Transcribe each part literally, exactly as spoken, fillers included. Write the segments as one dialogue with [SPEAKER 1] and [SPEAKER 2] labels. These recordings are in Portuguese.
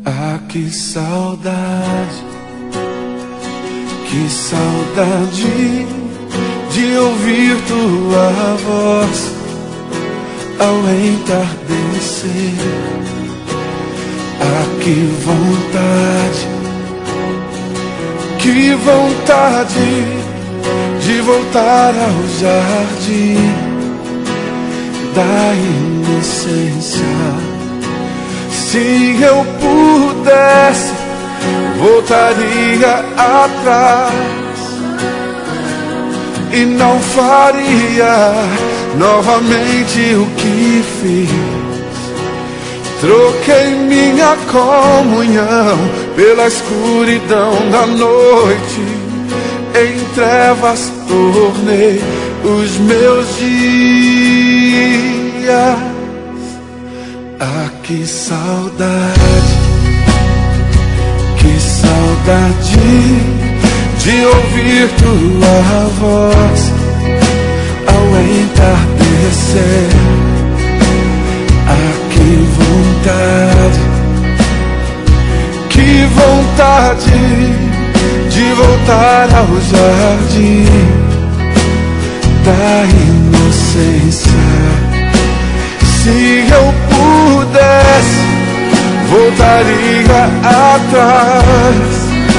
[SPEAKER 1] Ah, que saudade, que saudade de ouvir tua voz ao entardecer. Ah, que vontade, que vontade de voltar ao jardim da inocência. Se eu pudesse, voltaria atrás e não faria novamente o que fiz. Troquei minha comunhão pela escuridão da noite. Em trevas tornei os meus dias. Ah, que saudade, que saudade de ouvir tua voz ao entardecer. Ah, que vontade, que vontade de voltar ao jardim da inocência. Se eu pudesse, voltaria atrás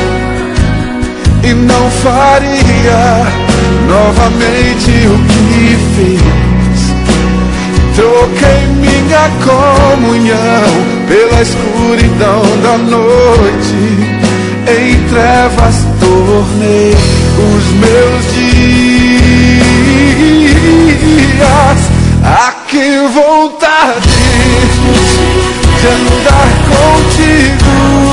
[SPEAKER 1] e não faria novamente o que fiz. Troquei minha comunhão pela escuridão da noite. Em trevas tornei os meus dias. Ah, que vontade de andar contigo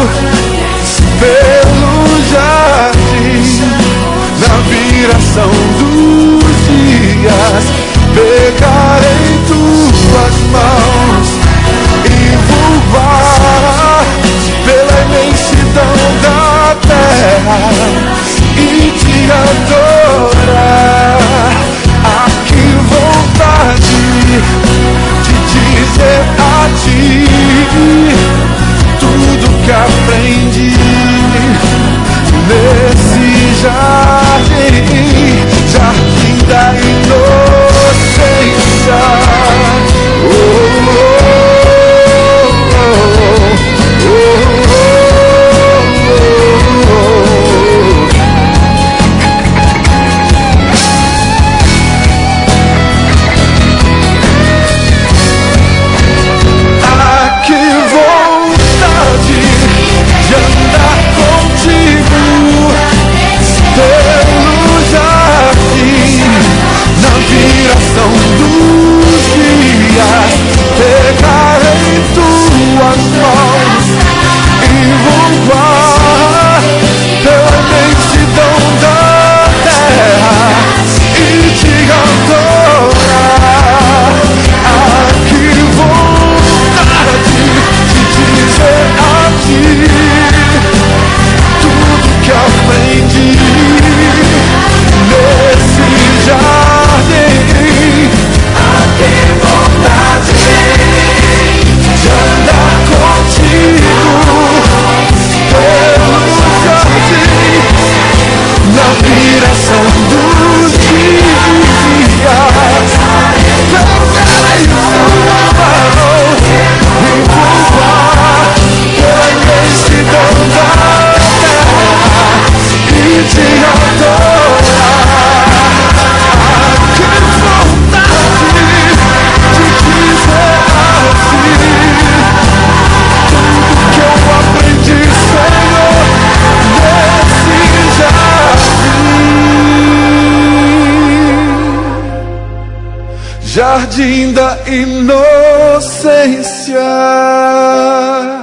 [SPEAKER 1] pelo jardim, na viração dos dias, pegar em tuas mãos e voar pela imensidão da terra e te adorar. Ah, que vontade de dizer a ti tudo que aprendi nesse jardim, jardim da inocência. Oh, oh, oh, oh, oh, oh, oh. Ah, que vontade de andar contigo pelo jardim, na viração dos dias, pegar em tuas mãos e voar pela imensidão da terra e te adorar. Ah, que vontade de dizer a ti tudo que aprendi nesse jardim. Ah, que vontade de andar contigo pelo jardim, na viração dos dias. Pegar em tua mão e voar pela imensidão da terra e te adorar. Que vontade de dizer assim tudo que eu aprendi, Senhor, nesse jardim, jardim da inocência.